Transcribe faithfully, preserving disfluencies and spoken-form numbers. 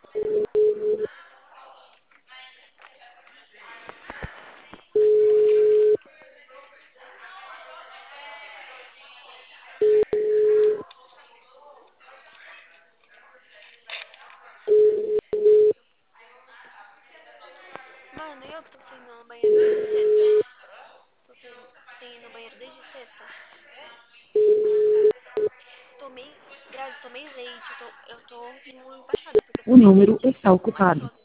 Mano, eu que tô sem ir no banheiro desde sexta. Tô sem, sem ir no banheiro desde sexta. Tomei, Grazi, tomei leite. Eu tô, eu tô muito baixada porque eu O tomei número leite. está Mas ocupado. só